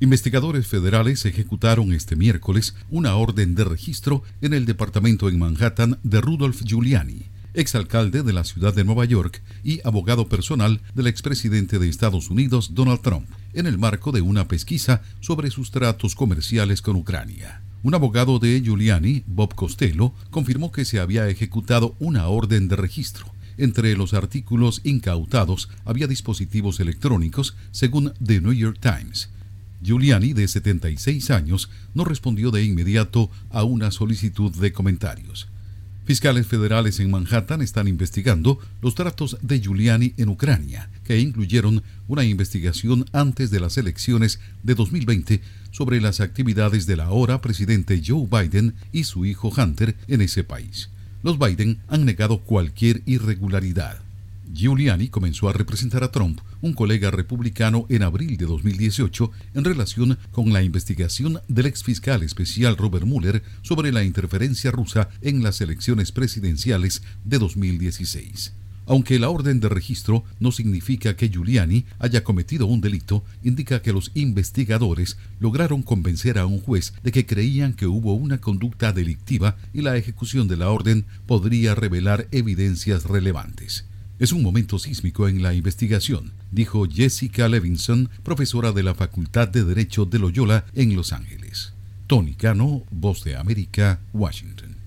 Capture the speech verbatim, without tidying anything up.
Investigadores federales ejecutaron este miércoles una orden de registro en el departamento en Manhattan de Rudolph Giuliani, exalcalde de la ciudad de Nueva York y abogado personal del expresidente de Estados Unidos, Donald Trump, en el marco de una pesquisa sobre sus tratos comerciales con Ucrania. Un abogado de Giuliani, Bob Costello, confirmó que se había ejecutado una orden de registro. Entre los artículos incautados había dispositivos electrónicos, según The New York Times. Giuliani, de setenta y seis años, no respondió de inmediato a una solicitud de comentarios. Fiscales federales en Manhattan están investigando los tratos de Giuliani en Ucrania, que incluyeron una investigación antes de las elecciones de dos mil veinte sobre las actividades del ahora presidente Joe Biden y su hijo Hunter en ese país. Los Biden han negado cualquier irregularidad. Giuliani comenzó a representar a Trump, un colega republicano, en abril de dos mil dieciocho en relación con la investigación del exfiscal especial Robert Mueller sobre la interferencia rusa en las elecciones presidenciales de dos mil dieciséis. Aunque la orden de registro no significa que Giuliani haya cometido un delito, indica que los investigadores lograron convencer a un juez de que creían que hubo una conducta delictiva y la ejecución de la orden podría revelar evidencias relevantes. Es un momento sísmico en la investigación, dijo Jessica Levinson, profesora de la Facultad de Derecho de Loyola en Los Ángeles. Tony Cano, Voz de América, Washington.